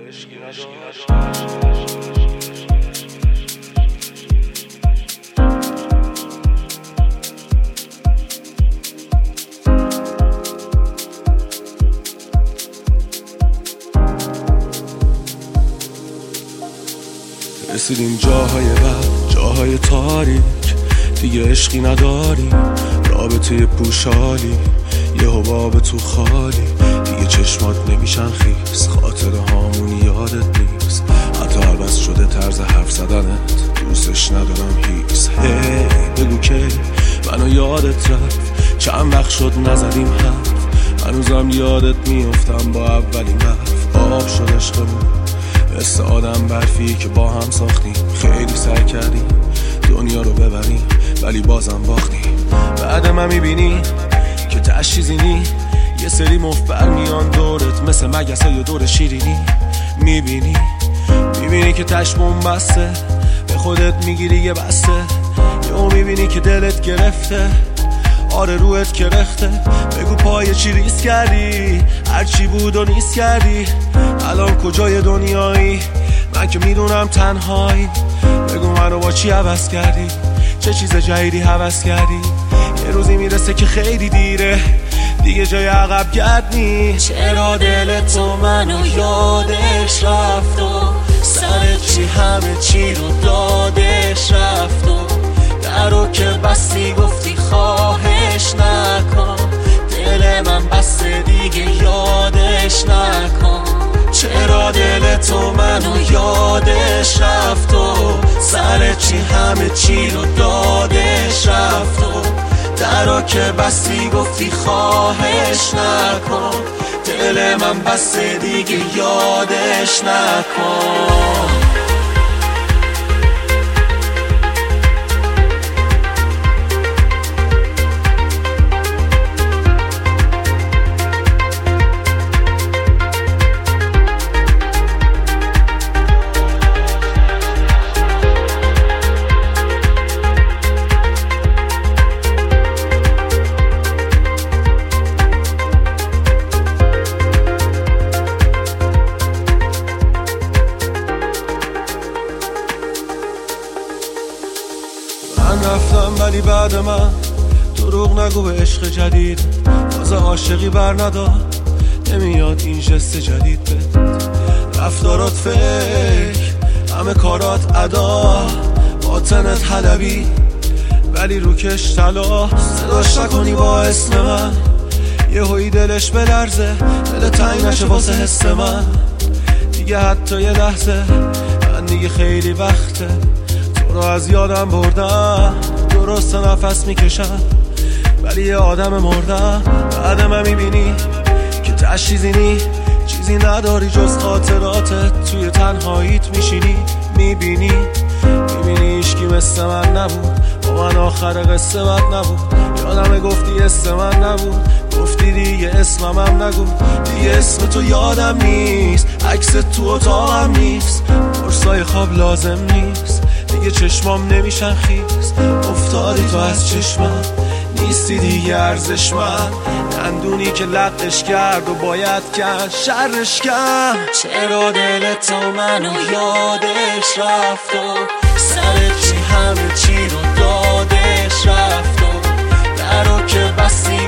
رسیدیم جاهای بد، جاهای تاریک، دیگه عشقی نداری، رابطه پوشالی، یه حباب تو خالی، دیگه چشمات نمیشن خیس، خاطر هامون یادت نیست، حتی عوض شده طرز حرف زدنت، دوستش ندارم هیچ. هی بگو که منو یادت رفت، چند وقت شد نزدیم حرف، هنوزم یادت میافتم با اولین برف، آب شد عشقمون مثل آدم برفی که با هم ساختیم، خیلی سعی کردیم دنیا رو ببریم ولی بازم باختیم. بعد من میبینی که تشیزینی، یه سری مفبر میان دورت مثل مگسه یا دور شیرینی، میبینی که تشمون بسته، به خودت میگیری یه بسته، یهو میبینی که دلت گرفته، آره روحت کرخته، بگو پای چی ریس کردی، هرچی بود و نیست کردی، الان کجای دنیایی، من که میدونم تنهایی، بگو منو با چی عوض کردی، چه چیز جدیدی هوس کردی، یه روزی میرسه که خیلی دیره، دیگه جای عقب گرد نیست. چرا دل تو منو یادش رفت و سر چی همه چی رو دادش رفت و درو که بستی گفتی خواهش نکن، دل من بسته دیگه یادش نکن. چرا دل تو منو یادش رفت و سر چی همه چی رو دادش رفت و درو که بستی گفتی خواهش نکن، دل من بسته دیگه یادش نکن. من رفتم ولی بعد من دروغ نگو به عشق جدید، تازه عاشقی بر نداد، نمیاد این جست جدید بد، رفتارات فکر، همه کارات ادا، باطنت حلبی ولی روکش طلا، صداش نکنی با اسم من، یه هایی دلش بلرزه، دل تنگ نشه واسه حس من، دیگه حتی یه لحظه، من دیگه خیلی وقته تو رو از یادم بردم، درست نفس میکشم ولی یه آدم مردم. بعد من میبینی که تشیزینی، چیزی نداری جز خاطراتت، توی تنهاییت میشینی، میبینی عشقی مثل من نبود، با من آخر قصه بد نبود، یادم گفتی اسم من نبود، گفتی دیگه اسمم هم نگو، دیگه اسم تو یادم نیست، عکس تو اتاقم نیست، قرصای خواب لازم نیست، دیگه چشمام نمیشن خیس، افتادی تو از چشمم، نیستی دیگه ارزشمند، دندونی که لقش کرد و باید کرد شرش کرد. چرا دل تو منو یادش رفت و سر چی همه چی رو دادش رفت و درو که بستی